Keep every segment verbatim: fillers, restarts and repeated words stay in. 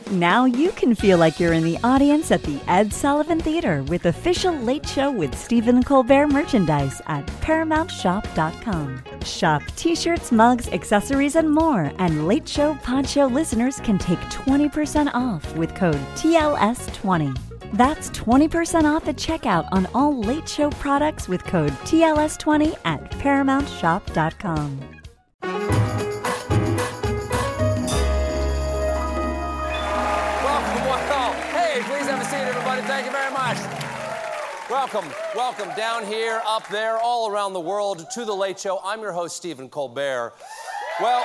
Now you can feel like you're in the audience at the Ed Sullivan Theater with official Late Show with Stephen Colbert merchandise at paramount shop dot com. Shop t-shirts, mugs, accessories, and more. And Late Show Pod Show listeners can take twenty percent off with code T L S twenty. That's twenty percent off at checkout on all Late Show products with code T L S twenty at paramount shop dot com. Please have a seat, everybody. Thank you very much. Welcome, welcome down here, up there, all around the world to The Late Show. I'm your host, Stephen Colbert. Well,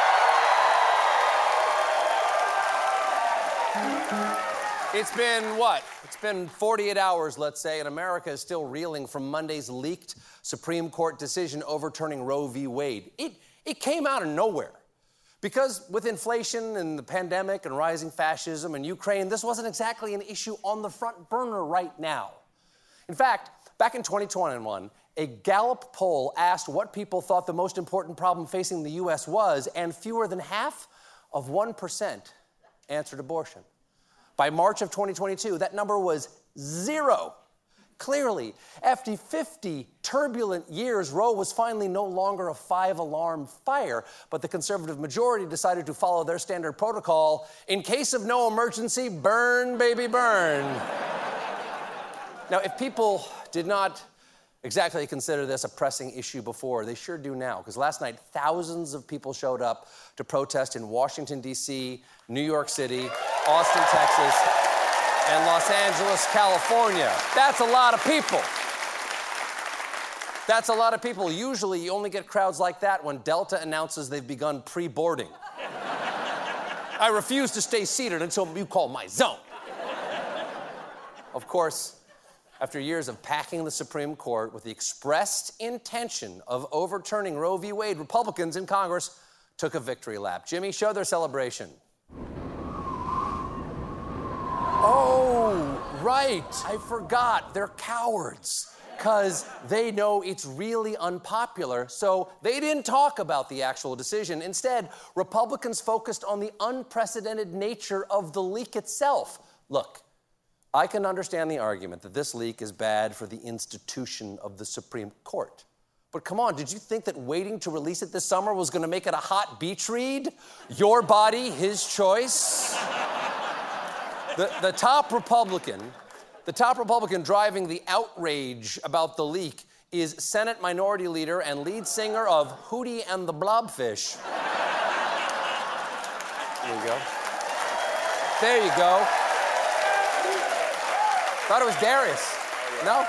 it's been what? It's been forty-eight hours, let's say, and America is still reeling from Monday's leaked Supreme Court decision overturning Roe v. Wade. It, it came out of nowhere. Because with inflation and the pandemic and rising fascism and Ukraine, this wasn't exactly an issue on the front burner right now. In fact, back in twenty twenty-one, a Gallup poll asked what people thought the most important problem facing the U S was, and fewer than half of one percent answered abortion. By March of twenty twenty-two, that number was zero. Clearly, after fifty turbulent years, Roe was finally no longer a five-alarm fire, but the conservative majority decided to follow their standard protocol. In case of no emergency, burn, baby, burn. Now, if people did not exactly consider this a pressing issue before, they sure do now, because last night, thousands of people showed up to protest in Washington, D C, New York City, Austin, Texas, and Los Angeles, California. That's a lot of people. That's a lot of people. Usually, you only get crowds like that when Delta announces they've begun pre-boarding. I refuse to stay seated until you call my zone. Of course, after years of packing the Supreme Court with the expressed intention of overturning Roe v. Wade, Republicans in Congress took a victory lap. Jimmy, show their celebration. Oh, right. I forgot. They're cowards because they know it's really unpopular, so they didn't talk about the actual decision. Instead, Republicans focused on the unprecedented nature of the leak itself. Look, I can understand the argument that this leak is bad for the institution of the Supreme Court. But come on, did you think that waiting to release it this summer was going to make it a hot beach read? Your body, his choice? The, the top Republican, the top Republican driving the outrage about the leak is Senate Minority Leader and lead singer of Hootie and the Blobfish. There you go. There you go. Thought it was Darius. No?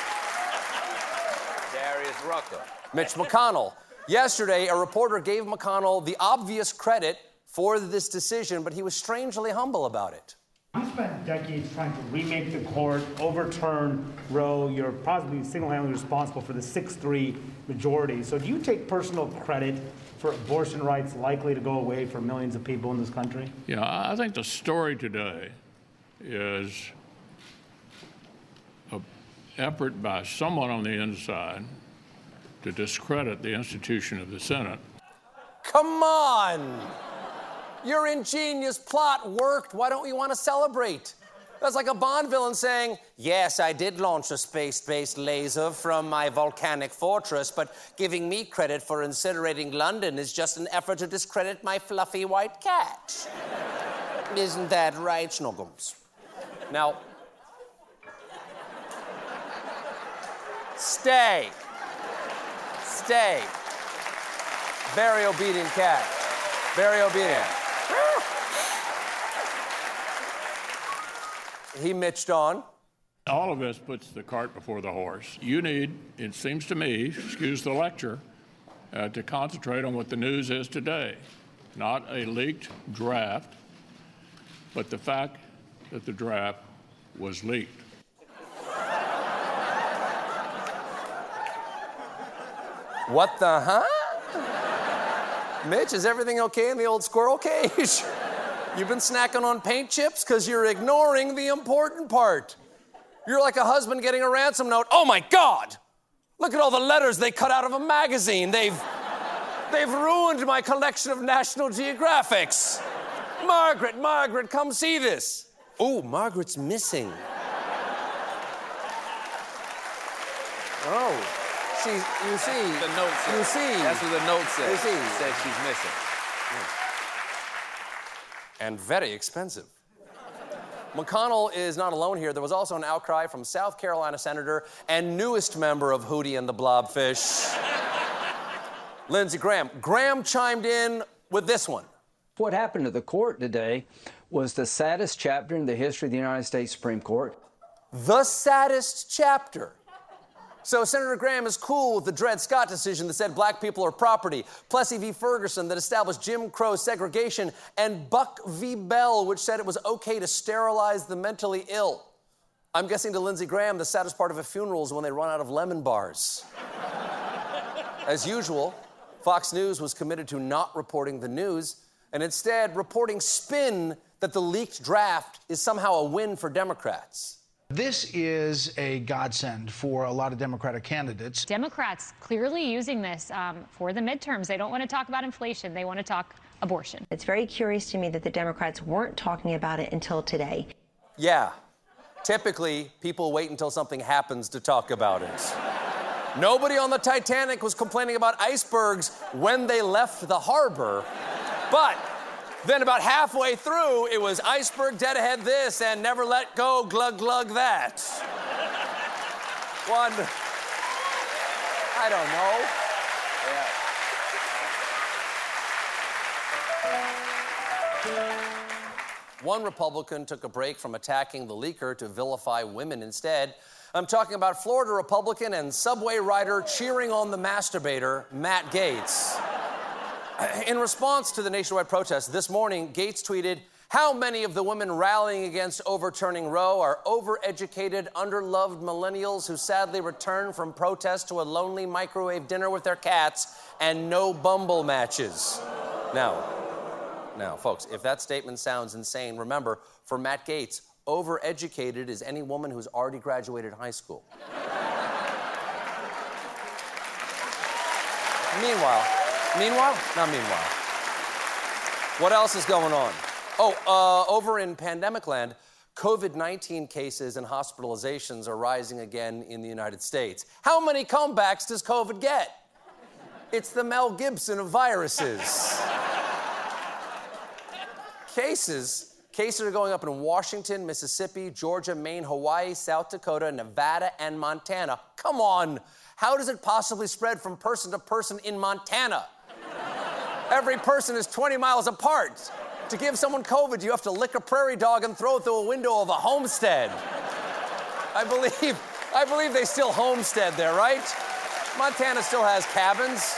Darius Rucker. Mitch McConnell. Yesterday, a reporter gave McConnell the obvious credit for this decision, but he was strangely humble about it. You spent decades trying to remake the court, overturn Roe. You're possibly single-handedly responsible for the six three majority. So do you take personal credit for abortion rights likely to go away for millions of people in this country? Yeah, I think the story today is an effort by someone on the inside to discredit the institution of the Senate. Come on! Your ingenious plot worked. Why don't you want to celebrate? That's like a Bond villain saying, yes, I did launch a space-based laser from my volcanic fortress, but giving me credit for incinerating London is just an effort to discredit my fluffy white cat. Isn't that right, Snuggums? Now, stay. Stay. Very obedient cat. Very obedient. He mitched on. All of this puts the cart before the horse. You need, it seems to me, excuse the lecture, uh, to concentrate on what the news is today. Not a leaked draft, but the fact that the draft was leaked. What the huh? Mitch, is everything okay in the old squirrel cage? You've been snacking on paint chips because you're ignoring the important part. You're like a husband getting a ransom note. Oh my God! Look at all the letters they cut out of a magazine. They've, they've ruined my collection of National Geographics. Margaret, Margaret, come see this. Ooh, Margaret's missing. Oh, she, you see. The note said. You see. That's what the note said. You see. It said she's missing. And very expensive. McConnell is not alone here. There was also an outcry from South Carolina Senator and newest member of Hootie and the Blobfish, Lindsey Graham. Graham chimed in with this one. What happened to the court today was the saddest chapter in the history of the United States Supreme Court. The saddest chapter. So Senator Graham is cool with the Dred Scott decision that said black people are property, Plessy v. Ferguson that established Jim Crow segregation, and Buck v. Bell, which said it was okay to sterilize the mentally ill. I'm guessing to Lindsey Graham, the saddest part of a funeral is when they run out of lemon bars. As usual, Fox News was committed to not reporting the news and instead reporting spin that the leaked draft is somehow a win for Democrats. This is a godsend for a lot of Democratic candidates. Democrats clearly using this um, for the midterms. They don't want to talk about inflation. They want to talk abortion. It's very curious to me that the Democrats weren't talking about it until today. Yeah. Typically, people wait until something happens to talk about it. Nobody on the Titanic was complaining about icebergs when they left the harbor. But then about halfway through, it was iceberg dead ahead this and never let go glug glug that. One, I don't know. Yeah. One Republican took a break from attacking the leaker to vilify women instead. I'm talking about Florida Republican and subway rider cheering on the masturbator, Matt Gaetz. In response to the nationwide protest this morning, Gaetz tweeted, "How many of the women rallying against overturning Roe are overeducated, underloved millennials who sadly return from protest to a lonely microwave dinner with their cats and no Bumble matches?" Now, now, folks, if that statement sounds insane, remember, for Matt Gaetz, overeducated is any woman who's already graduated high school. Meanwhile, Meanwhile? Not meanwhile. What else is going on? Oh, uh, over in pandemic land, COVID nineteen cases and hospitalizations are rising again in the United States. How many comebacks does COVID get? It's the Mel Gibson of viruses. Cases, cases are going up in Washington, Mississippi, Georgia, Maine, Hawaii, South Dakota, Nevada, and Montana. Come on. How does it possibly spread from person to person in Montana? Every person is twenty miles apart. To give someone COVID, you have to lick a prairie dog and throw it through a window of a homestead. I believe, I believe they still homestead there, right? Montana still has cabins.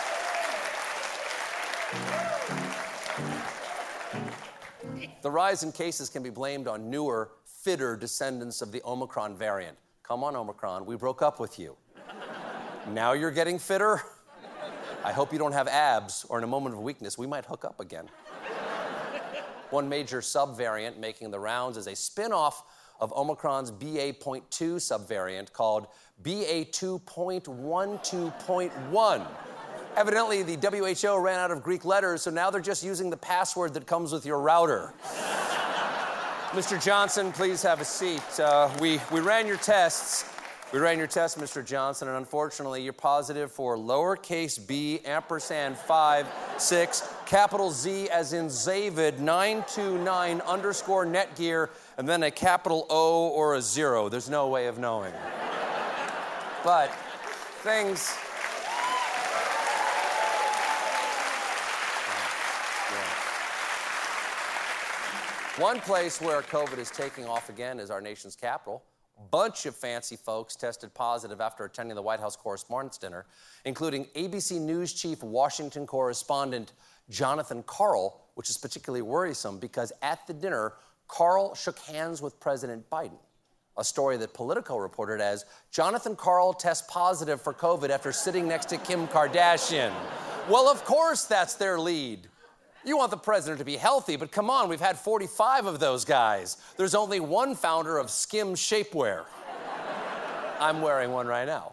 The rise in cases can be blamed on newer, fitter descendants of the Omicron variant. Come on, Omicron, we broke up with you. Now you're getting fitter? I hope you don't have abs, or in a moment of weakness, we might hook up again. One major subvariant making the rounds is a spin-off of Omicron's B A point two subvariant called B A two point one two point one. Evidently, the W H O ran out of Greek letters, so now they're just using the password that comes with your router. Mister Johnson, please have a seat. Uh, we, we ran your tests. We ran your test, Mister Johnson, and unfortunately, you're positive for lowercase b, ampersand five, six, capital Z as in Zavid, nine two nine, underscore Netgear, and then a capital O or a zero. There's no way of knowing. But things... One place where COVID is taking off again is our nation's capital. Bunch of fancy folks tested positive after attending the White House Correspondents' Dinner, including A B C News chief Washington correspondent Jonathan Karl, which is particularly worrisome because at the dinner, Karl shook hands with President Biden. A story that Politico reported as Jonathan Karl tests positive for COVID after sitting next to Kim Kardashian. Well, of course that's their lead. You want the president to be healthy, but come on, we've had forty-five of those guys. There's only one founder of Skim Shapewear. I'm wearing one right now.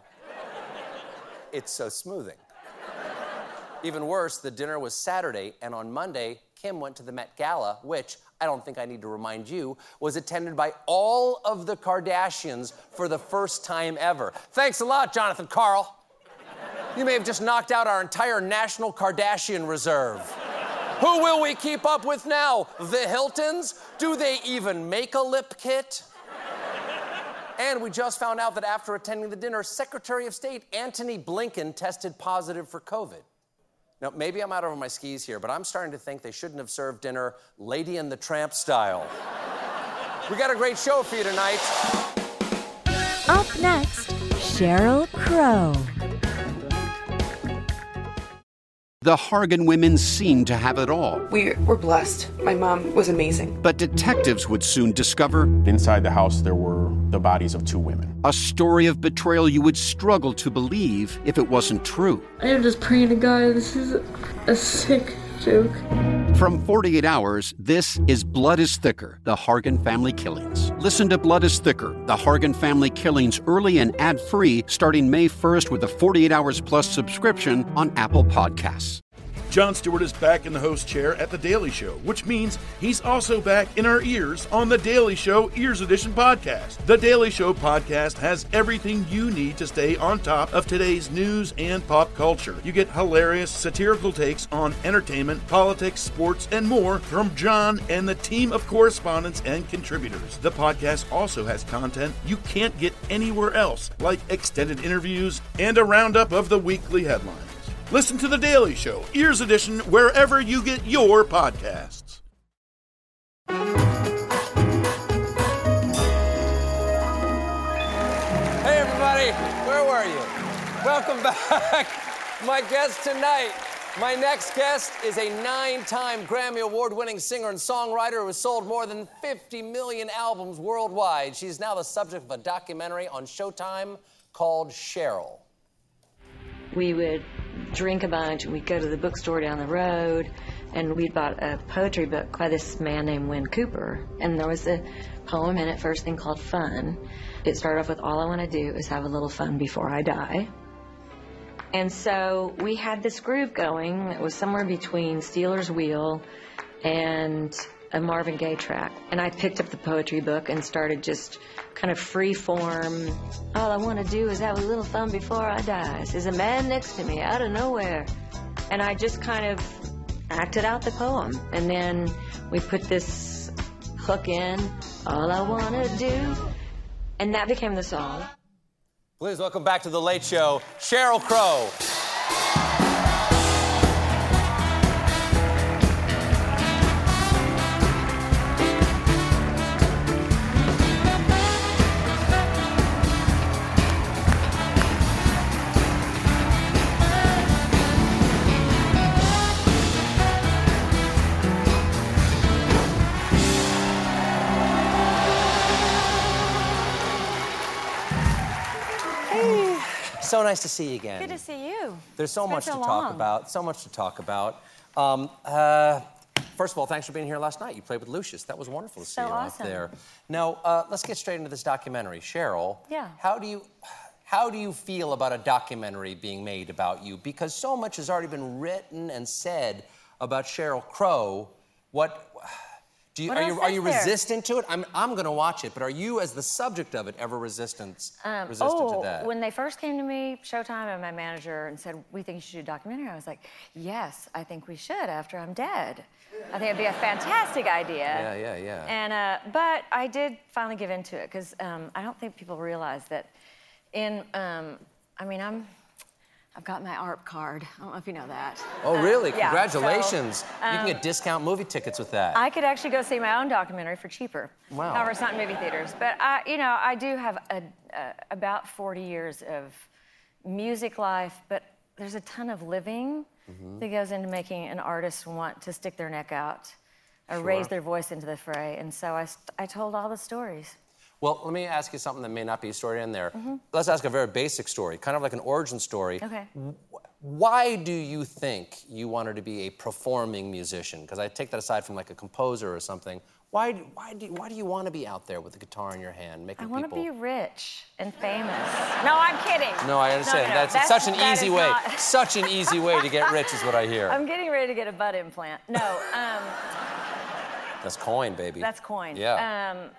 It's so smoothing. Even worse, the dinner was Saturday, and on Monday, Kim went to the Met Gala, which, I don't think I need to remind you, was attended by all of the Kardashians for the first time ever. Thanks a lot, Jonathan Karl. You may have just knocked out our entire national Kardashian reserve. Who will we keep up with now? The Hiltons? Do they even make a lip kit? And we just found out that after attending the dinner, Secretary of State Antony Blinken tested positive for COVID. Now, maybe I'm out over my skis here, but I'm starting to think they shouldn't have served dinner Lady and the Tramp style. We got a great show for you tonight. Up next, Sheryl Crow. The Hargan women seemed to have it all. We were blessed. My mom was amazing. But detectives would soon discover... Inside the house, there were the bodies of two women. A story of betrayal you would struggle to believe if it wasn't true. I am just praying to God, this is a sick joke. From forty-eight hours, this is Blood is Thicker, the Hargan Family Killings. Listen to Blood is Thicker, the Hargan Family Killings early and ad-free starting May first with a forty-eight hours plus subscription on Apple Podcasts. Jon Stewart is back in the host chair at The Daily Show, which means he's also back in our ears on The Daily Show Ears Edition podcast. The Daily Show podcast has everything you need to stay on top of today's news and pop culture. You get hilarious, satirical takes on entertainment, politics, sports, and more from Jon and the team of correspondents and contributors. The podcast also has content you can't get anywhere else, like extended interviews and a roundup of the weekly headlines. Listen to The Daily Show, Ears Edition, wherever you get your podcasts. Hey, everybody. Where were you? Welcome back. My guest tonight, my next guest is a nine-time Grammy Award-winning singer and songwriter who has sold more than fifty million albums worldwide. She's now the subject of a documentary on Showtime called Sheryl. We would drink a bunch, and we'd go to the bookstore down the road, and we bought a poetry book by this man named Wynn Cooper. And there was a poem in it, first thing called Fun. It started off with, all I want to do is have a little fun before I die. And so we had this groove going. It was somewhere between Stealers Wheel and a Marvin Gaye track. And I picked up the poetry book and started just kind of free form. All I want to do is have a little fun before I die. There's a man next to me out of nowhere. And I just kind of acted out the poem. And then we put this hook in, all I want to do. And that became the song. Please welcome back to The Late Show, Sheryl Crow. So nice to see you again. Good to see you. There's so It's been much so to long. talk about. So much to talk about. Um, uh, first of all, thanks for being here last night. You played with Lucius. That was wonderful to see So you awesome. out there. Now, uh, let's get straight into this documentary. Sheryl, Yeah. how do you, how do you feel about a documentary being made about you? Because so much has already been written and said about Sheryl Crow. What? Do you, What are else you are is you there? resistant to it? I'm I'm going to watch it, but are you, as the subject of it, ever resistant Um, resistant oh, to that? when they first came to me, Showtime and my manager, and said, we think you should do a documentary, I was like, yes, I think we should after I'm dead. I think it'd be a fantastic idea. Yeah, yeah, yeah. And, uh, but I did finally give into it, because um, I don't think people realize that in, um, I mean, I'm, I've got my A R P card. I don't know if you know that. Oh, Um, really? yeah, Congratulations. so, you can um, get discount movie tickets with that. I could actually go see my own documentary for cheaper. Wow. However, it's not in movie theaters. But, I, you know, I do have a, a, about forty years of music life, but there's a ton of living Mhm. that goes into making an artist want to stick their neck out or Sure. raise their voice into the fray. And so I, st- I told all the stories. Well, let me ask you something that may not be a story in there. Mhm. Let's ask a very basic story, kind of like an origin story. Okay. Why do you think you wanted to be a performing musician? Because I take that aside from like a composer or something. Why, why, do, why do you want to be out there with a guitar in your hand, making I want people... to be rich and famous. No, I'm kidding. No, I understand. No, no, no. That's, That's such an that easy is way. not... Such an easy way to get rich is what I hear. I'm getting ready to get a butt implant. No, um... That's coin, baby. That's coin. Yeah. Um,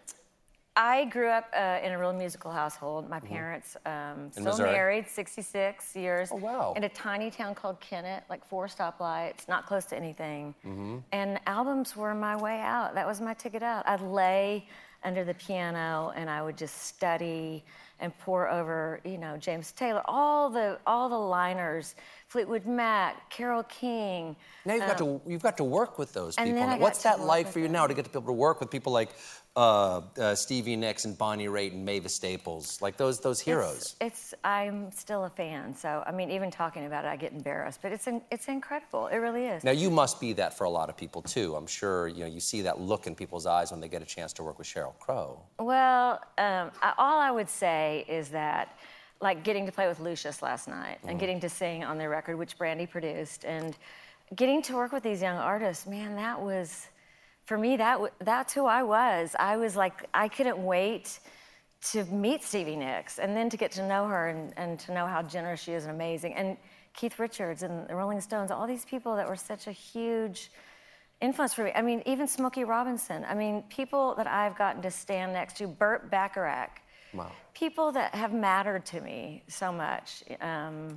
I grew up uh, in a real musical household. My parents um, still Missouri? married, sixty-six years. Oh, wow. In a tiny town called Kennett, like four stoplights, not close to anything. Mm-hmm. And albums were my way out. That was my ticket out. I'd lay under the piano and I would just study and pour over, you know, James Taylor, all the all the liners, Fleetwood Mac, Carole King. Now you've got um, to you've got to work with those and people. then I Now, got what's to that work like with for you them. now to get to be able to work with people like uh, uh, Stevie Nicks and Bonnie Raitt and Mavis Staples, like those those heroes? It's, it's I'm still a fan, so I mean, even talking about it, I get embarrassed. But it's in, it's incredible. It really is. Now you must be that for a lot of people too. I'm sure you know you see that look in people's eyes when they get a chance to work with Sheryl Crow. Well, um, I, all I would say is that, like getting to play with Lucius last night Mm-hmm. and getting to sing on their record, which Brandy produced, and getting to work with these young artists, man, that was, for me, that w that's who I was. I was like, I couldn't wait to meet Stevie Nicks and then to get to know her and, and to know how generous she is and amazing. And Keith Richards and the Rolling Stones, all these people that were such a huge influence for me. I mean, even Smokey Robinson. I mean, people that I've gotten to stand next to, Burt Bacharach. Wow. People that have mattered to me so much. Um,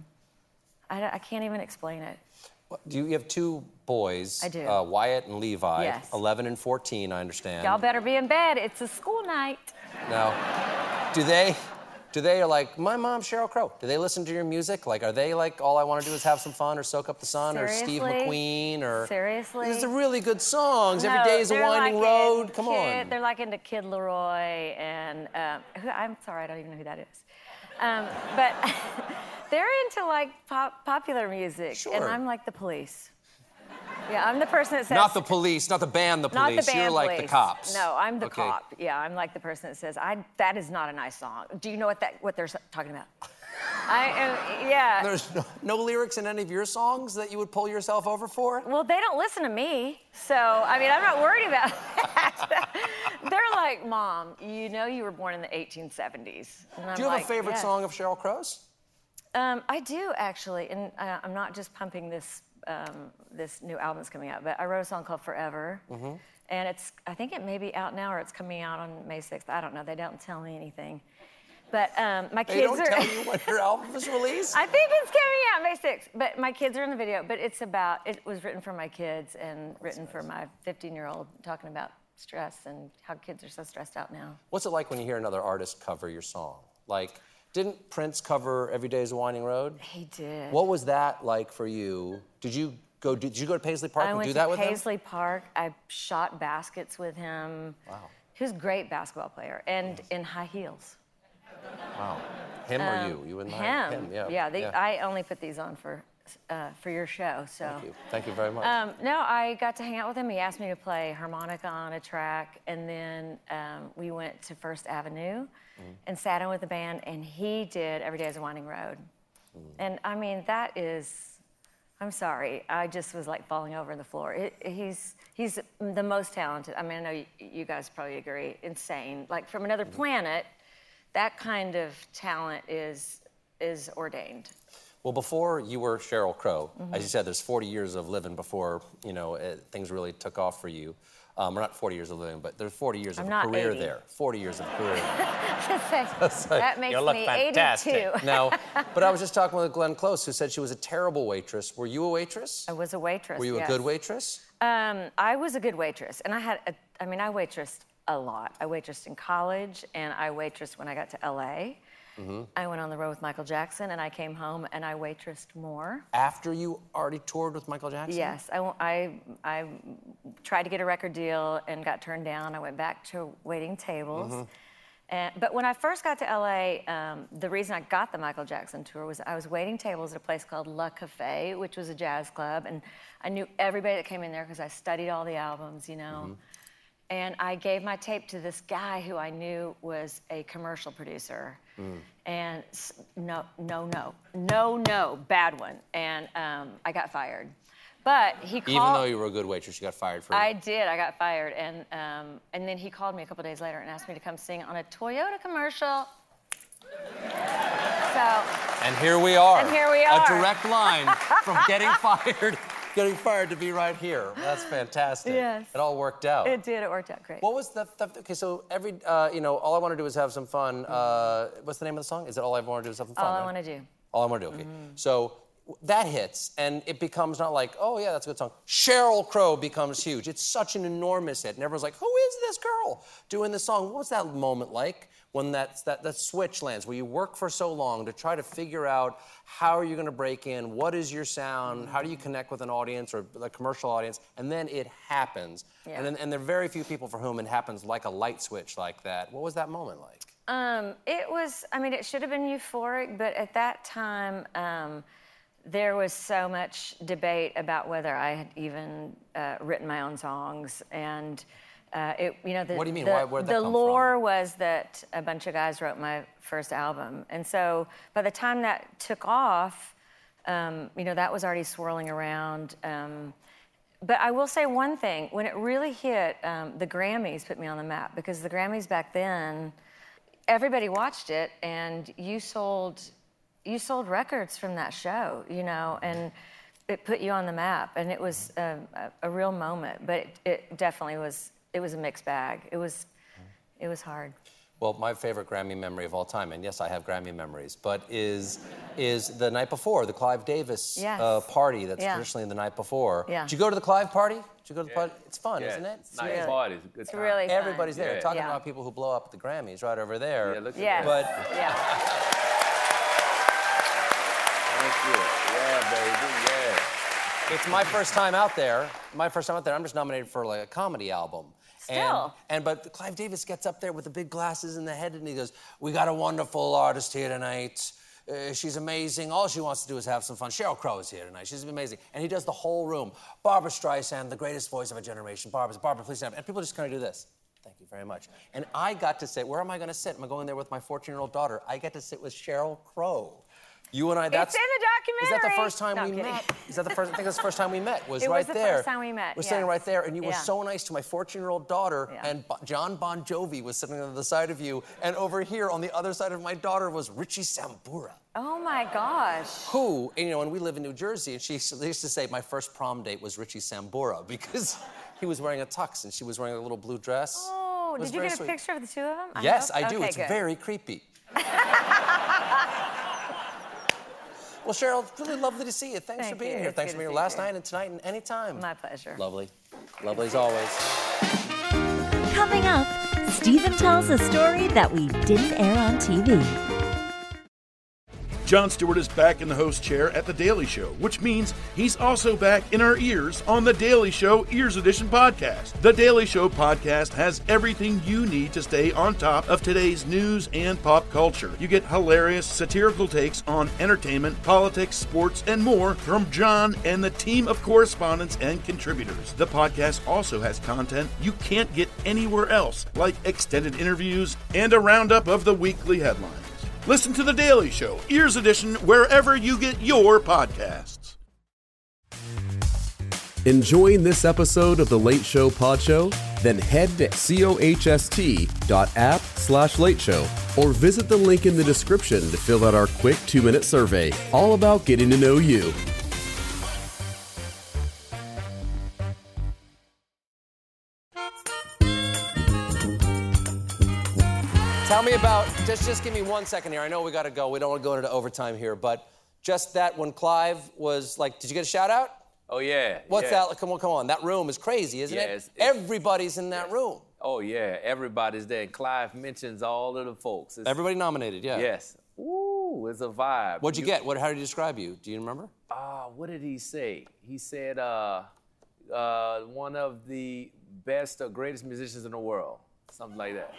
I, I can't even explain it. Do you, you have two boys? I do. Uh, Wyatt and Levi. Yes. eleven and fourteen, I understand. Y'all better be in bed. It's a school night. Now, do they, do they are like, my mom, Sheryl Crow, do they listen to your music? Like, are they like, all I want to do is have some fun or soak up the sun Seriously? or Steve McQueen or... Seriously? These are really good songs. No, Every day is a they're winding like road. in Come Kid, on. They're like into Kid Leroy and, um, who, I'm sorry, I don't even know who that is. Um, but they're into like pop, popular music. Sure. And I'm like the Police. Yeah, I'm the person that says... Not the police, not the band, the Not police. the band You're like police. the cops. No, I'm the Okay. cop. Yeah, I'm like the person that says, I, that is not a nice song. Do you know what that what they're talking about? I am, yeah. There's no, no lyrics in any of your songs that you would pull yourself over for? Well, they don't listen to me, so, I mean, I'm not worried about that. They're like, Mom, you know you were born in the eighteen seventies. And I'm Do you have like, a favorite yes. song of Sheryl Crow's? Um, I do, actually, and uh, I'm not just pumping this um, this new album that's coming out, but I wrote a song called Forever, Mm-hmm. and it's, I think it may be out now or it's coming out on May sixth. I don't know, they don't tell me anything. But um, my They kids don't are... tell you when your album is released? I think it's coming out May sixth, but my kids are in the video, but it's about, it was written for my kids and written for my fifteen-year-old, talking about stress and how kids are so stressed out now. What's it like when you hear another artist cover your song? Like, didn't Prince cover Every Day is a Winding Road? He did. What was that like for you? Did you go, did you go to Paisley Park I and went do to that with him? Paisley Park. I shot baskets with him. Wow. He was a great basketball player and in high heels. Wow. Him or Um, you? You and him. him, yeah. Yeah, they, I only put these on for uh, for your show, so. Thank you. Thank you very much. Um, no, I got to hang out with him. He asked me to play harmonica on a track, and then um, we went to First Avenue Mm. and sat in with the band, and he did Every Day is a Winding Road. Mm. And I mean, that is, I'm sorry, I just was like falling over on the floor. It, he's he's the most talented. I mean, I know you, you guys probably agree, insane. Like from another planet, that kind of talent is is ordained. Well, before you were Sheryl Crow, Mhm. as you said, there's forty years of living before, you know, it, things really took off for you. Um, or not forty years of living, but there's forty years I'm of not a career eighty. there. forty years of career. That makes You look me fantastic. eighty-two. No, but I was just talking with Glenn Close, who said she was a terrible waitress. Were you a waitress? I was a waitress. Were you yes. a good waitress? Um, I was a good waitress, and I had, a, I mean, I waitressed a lot. I waitressed in college, and I waitressed when I got to L A. Mm-hmm. I went on the road with Michael Jackson, and I came home, and I waitressed more. After you already toured with Michael Jackson? Yes, I, I, I tried to get a record deal and got turned down. I went back to waiting tables. Mm-hmm. And, but when I first got to L A, um, the reason I got the Michael Jackson tour was I was waiting tables at a place called Le Café, which was a jazz club, and I knew everybody that came in there because I studied all the albums, you know. Mm-hmm. And I gave my tape to this guy who I knew was a commercial producer. Mm. And s- no, no, no, no, no, bad one. And um, I got fired. But he called. Even though you were a good waitress, you got fired for it. I did. I got fired, and um, and then he called me a couple days later and asked me to come sing on a Toyota commercial. So. And here we are. And here we are. A direct line from getting fired, getting fired to be right here. That's fantastic. Yes. It all worked out. It did. It worked out great. What was the, the okay? So every, uh, you know, all I want to do is have some fun. Uh, what's the name of the song? Is it all I want to do is have some fun? All I right? want to do. All I want to do. Okay. Mm-hmm. So that hits, and it becomes not like, oh yeah, that's a good song. Sheryl Crow becomes huge. It's such an enormous hit, and everyone's like, who is this girl doing this song? What was that moment like when that that that switch lands, where you work for so long to try to figure out how are you going to break in, what is your sound, how do you connect with an audience or a commercial audience, and then it happens. Yeah. And then, and there are very few people for whom it happens like a light switch like that. What was that moment like? Um, it was. I mean, it should have been euphoric, but at that time. Um, There was so much debate about whether I had even uh, written my own songs, and uh, it, you know, the, what do you mean? the, Why, where'd that the come lore from? was that a bunch of guys wrote my first album, and so by the time that took off, um, you know, that was already swirling around. Um, but I will say one thing: when it really hit, um, the Grammys put me on the map, because the Grammys back then, everybody watched it, and you sold. You sold records from that show, you know, and it put you on the map, and it was a, a, a real moment. But it, it definitely was. It was a mixed bag. It was, it was hard. Well, my favorite Grammy memory of all time, and yes, I have Grammy memories, but is is the night before, the Clive Davis Yes. uh, party that's Yeah. traditionally the night before. Yeah. Did you go to the Clive party? Did you go to the Yeah. party? It's fun, Yeah. isn't it? It's nice really, party. It's a good it's time. really fun. Everybody's there. Yeah. Talking Yeah. about people who blow up at the Grammys right over there. Yeah, look at Yeah. that. But Yeah. Thank you. Yeah, baby. Yeah. it's my first time out there. My first time out there. I'm just nominated for like a comedy album. Still. And, and but Clive Davis gets up there with the big glasses in the head, and he goes, "We got a wonderful artist here tonight. Uh, she's amazing. All she wants to do is have some fun. Sheryl Crow is here tonight. She's amazing." And he does the whole room. Barbra Streisand, the greatest voice of a generation. Barbara, Barbara, please stand up. And people just kind of do this. Thank you very much. And I got to sit. Where am I going to sit? Am I going there with my fourteen-year-old daughter? I get to sit with Sheryl Crow. You and I, that's... It's in the documentary. Is that the first time No, we I'm kidding. met? Is that the first... I think that's the first time we met, was It right was the there. first time we met, We're sitting yes. right there, and you were Yeah. so nice to my fourteen-year-old daughter, Yeah. and Bo- John Bon Jovi was sitting on the side of you, and over here on the other side of my daughter was Richie Sambora. Oh my gosh. Who, and, you know, and we live in New Jersey, and she used to- they used to say my first prom date was Richie Sambora because he was wearing a tux and she was wearing a little blue dress. Oh, It was did you very get a sweet. picture of the two of them? I Yes, hope? I do. Okay, It's good. very creepy. Well, Sheryl, it's really lovely to see you. Thanks Thank for being you. here. It's Thanks good for being to here see last you. night and tonight and anytime. My pleasure. Lovely. Lovely as always. Coming up, Stephen tells a story that we didn't air on T V. Jon Stewart is back in the host chair at The Daily Show, which means he's also back in our ears on The Daily Show Ears Edition podcast. The Daily Show podcast has everything you need to stay on top of today's news and pop culture. You get hilarious, satirical takes on entertainment, politics, sports, and more from Jon and the team of correspondents and contributors. The podcast also has content you can't get anywhere else, like extended interviews and a roundup of the weekly headlines. Listen to The Daily Show, Ears Edition, wherever you get your podcasts. Enjoying this episode of The Late Show Pod Show? Then head to coast.app slash late show or visit the link in the description to fill out our quick two-minute survey, all about getting to know you. Tell me about, just, just give me one second here. I know we got to go. We don't want to go into overtime here, but just that when Clive was like, did you get a shout out? Oh, yeah. What's yeah. that? Come on, come on. That room is crazy, isn't Yeah, it? it's- it's- Everybody's in that room. Oh, yeah. Everybody's there. Clive mentions all of the folks. It's, Everybody nominated, yeah. Yes. Ooh, it's a vibe. What'd you, get? What? How did he describe you? Do you remember? Ah, uh, what did he say? He said, uh, uh, one of the best or greatest musicians in the world. Something like that.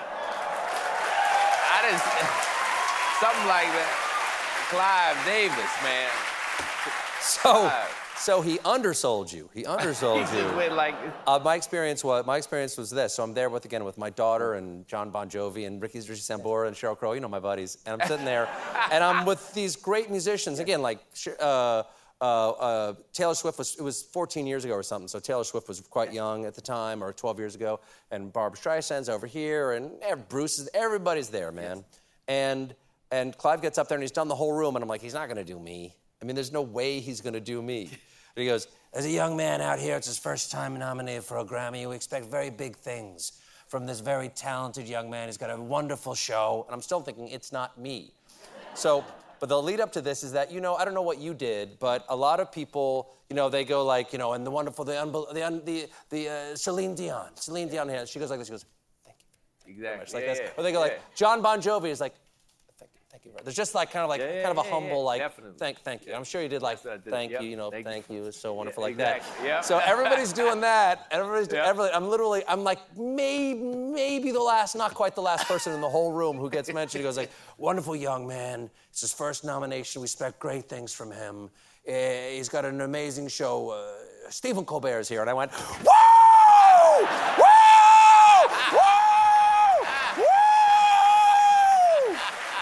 I didn't, something like that. Clive Davis, man. So, Clive. so he undersold you. He undersold He you. just went like, Uh, my experience was my experience was this. So I'm there with again with my daughter and John Bon Jovi and Ricky Richie Sambora and Sheryl Crow. You know my buddies. And I'm sitting there, and I'm with these great musicians again, like uh, uh, uh, Taylor Swift was, it was fourteen years ago or something, so Taylor Swift was quite young at the time, or twelve years ago, and Barbra Streisand's over here, and eh, Bruce is, everybody's there, man. Yes. And, and Clive gets up there, and he's done the whole room, and I'm like, he's not gonna do me. I mean, there's no way he's gonna do me. And he goes, as a young man out here, it's his first time nominated for a Grammy, we expect very big things from this very talented young man. He's got a wonderful show, and I'm still thinking, it's not me. So, but the lead up to this is that, you know, I don't know what you did, but a lot of people, you know, they go like, you know, and the wonderful, the, unbe- the, un- the, the uh, Celine Dion, Celine Dion, yeah. She goes like this, she goes, thank you. Exactly. Like yeah, this. Yeah. Or they go yeah. like, John Bon Jovi is like, thank you, thank you. There's just like kind of like, yeah, yeah, kind of a yeah, humble, yeah. like, Definitely. thank, thank you. I'm sure you did like, did. thank Yep. you, you know, thank, thank you. you. It's so wonderful yeah, like exactly. that. Yep. So everybody's doing that. Everybody's doing, Yep. everybody, I'm literally, I'm like maybe, maybe the last, not quite the last person in the whole room who gets mentioned. He goes like, wonderful young man. It's his first nomination. We expect great things from him. Uh, he's got an amazing show. Uh, Stephen Colbert is here. And I went, whoa! Whoa! Whoa! Whoa!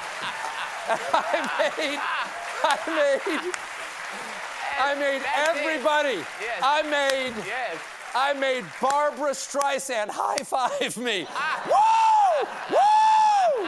I made, I made, I made everybody. Yes. I made, Yes. I made Barbra Streisand high five me. Whoa! Whoa!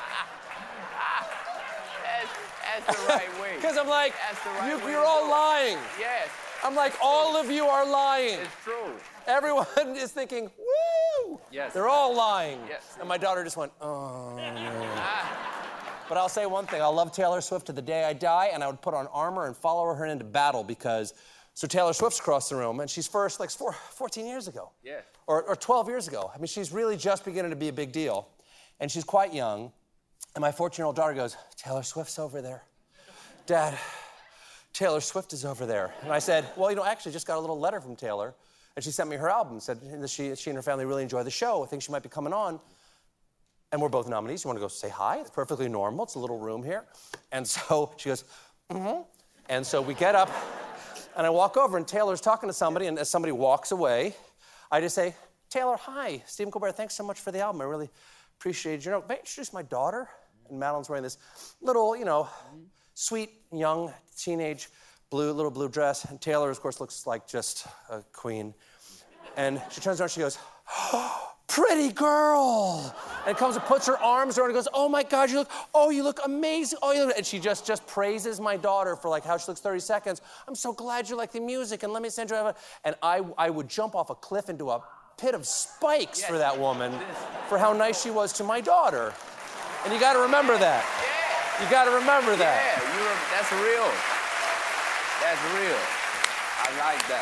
That's, that's the right way. Because I'm like, That's the right you, way you're to all do it. lying. Yes. I'm like, all of you are lying. It's true. Everyone is thinking, woo! Yes. They're all lying. Yes. And my daughter just went, oh, no. But I'll say one thing, I'll love Taylor Swift to the day I die, and I would put on armor and follow her into battle because, so Taylor Swift's across the room, and she's first like four, fourteen years ago. Yeah. Or, or twelve years ago. I mean, she's really just beginning to be a big deal. And she's quite young. And my fourteen-year-old daughter goes, Taylor Swift's over there. Dad, Taylor Swift is over there. And I said, well, you know, I actually just got a little letter from Taylor, and she sent me her album, said that she, she and her family really enjoy the show. I think she might be coming on. And we're both nominees. You want to go say hi? It's perfectly normal. It's a little room here. And so she goes, mm-hmm. And so we get up, and I walk over, and Taylor's talking to somebody, and as somebody walks away, I just say, Taylor, hi, Stephen Colbert, thanks so much for the album. I really appreciate it. You know, may I introduce my daughter? And Madeline's wearing this little, you know, sweet, young, teenage, blue, little blue dress. And Taylor, of course, looks like just a queen. And she turns around, she goes, oh, pretty girl. And comes and puts her arms around and goes, oh my God, you look, oh, you look amazing. Oh, you look, and she just, just praises my daughter for like how she looks thirty seconds. I'm so glad you like the music, and let me send you a, and I, I would jump off a cliff into a pit of spikes yes. for that woman, for how nice she was to my daughter. And you gotta remember yeah. that. Yeah. You gotta remember that. Yeah, you re- that's real. That's real. I like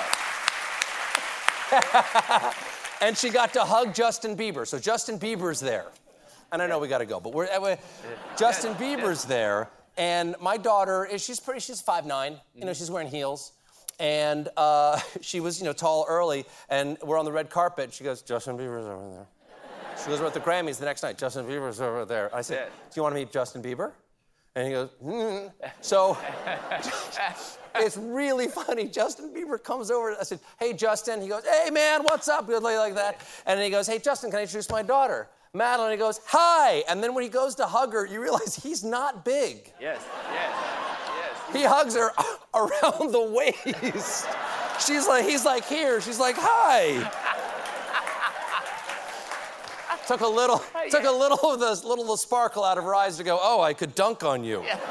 that. And she got to hug Justin Bieber. So Justin Bieber's there. And I know we got to go, but we're, we're Justin Bieber's there. And my daughter, is she's pretty, she's five nine. You know, she's wearing heels. And uh, she was, you know, tall early. And we're on the red carpet. She goes, Justin Bieber's over there. She goes, we're at the Grammys the next night. Justin Bieber's over there. I said, do you want to meet Justin Bieber? And he goes, mm. So it's really funny. Justin Bieber comes over. I said, hey, Justin. He goes, hey, man, what's up? Like that. And then he goes, hey, Justin, can I introduce my daughter? Madeline. He goes, hi. And then when he goes to hug her, you realize he's not big. Yes, yes, yes. He hugs her around the waist. She's like, he's like here. She's like, hi. Took a little, yeah. took a little of the little of the sparkle out of her eyes to go, oh, I could dunk on you. Yeah.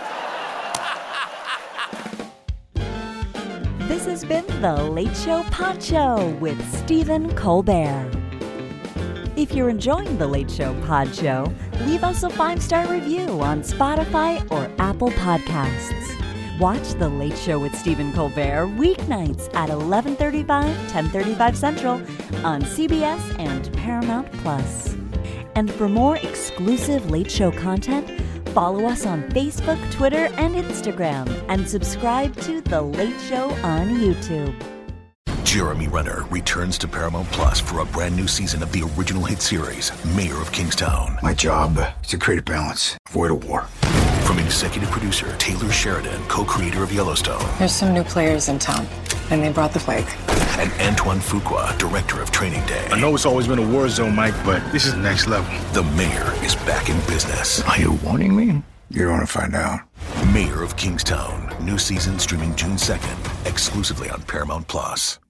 This has been The Late Show Pod Show with Stephen Colbert. If you're enjoying The Late Show Pod Show, leave us a five-star review on Spotify or Apple Podcasts. Watch The Late Show with Stephen Colbert weeknights at eleven thirty-five, ten thirty-five Central on C B S and Paramount Plus. And for more exclusive Late Show content, follow us on Facebook, Twitter, and Instagram, and subscribe to The Late Show on YouTube. Jeremy Renner returns to Paramount Plus for a brand new season of the original hit series, Mayor of Kingstown. My job is to create a balance, avoid a war. From executive producer Taylor Sheridan, co-creator of Yellowstone. There's some new players in town, and they brought the plague. And Antoine Fuqua, director of Training Day. I know it's always been a war zone, Mike, but this is next level. The Mayor is back in business. Are you warning me? You're going to find out. Mayor of Kingstown. New season streaming June second, exclusively on Paramount Plus.